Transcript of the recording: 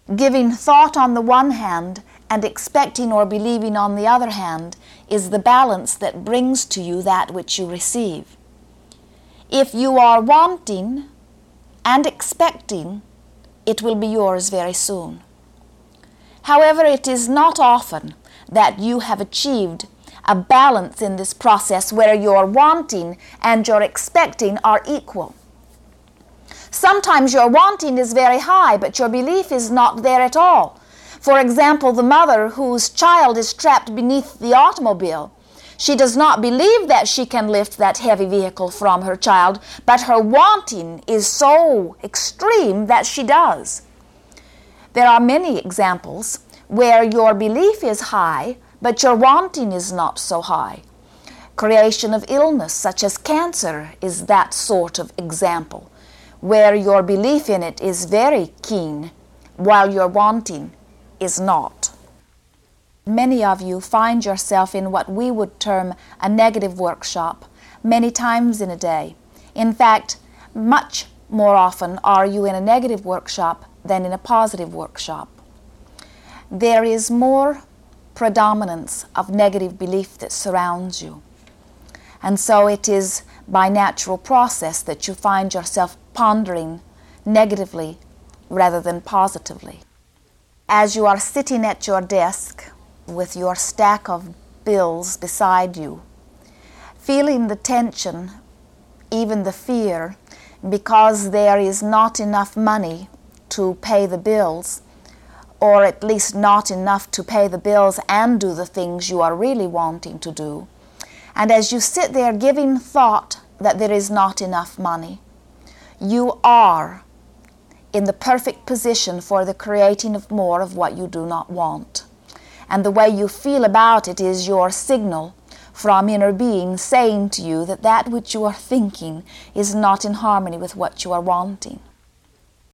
Giving thought on the one hand and expecting or believing on the other hand is the balance that brings to you that which you receive. If you are wanting and expecting, it will be yours very soon. However, it is not often that you have achieved a balance in this process where your wanting and your expecting are equal. Sometimes your wanting is very high, but your belief is not there at all. For example, the mother whose child is trapped beneath the automobile. She does not believe that she can lift that heavy vehicle from her child, but her wanting is so extreme that she does. There are many examples where your belief is high, but your wanting is not so high. Creation of illness, such as cancer, is that sort of example, where your belief in it is very keen, while your wanting is not. Many of you find yourself in what we would term a negative workshop many times in a day. In fact, much more often are you in a negative workshop than in a positive workshop. There is more predominance of negative belief that surrounds you. And so it is by natural process that you find yourself pondering negatively rather than positively. As you are sitting at your desk with your stack of bills beside you, feeling the tension, even the fear, because there is not enough money to pay the bills, or at least not enough to pay the bills and do the things you are really wanting to do. And as you sit there giving thought that there is not enough money, you are in the perfect position for the creating of more of what you do not want. And the way you feel about it is your signal from inner being saying to you that that which you are thinking is not in harmony with what you are wanting.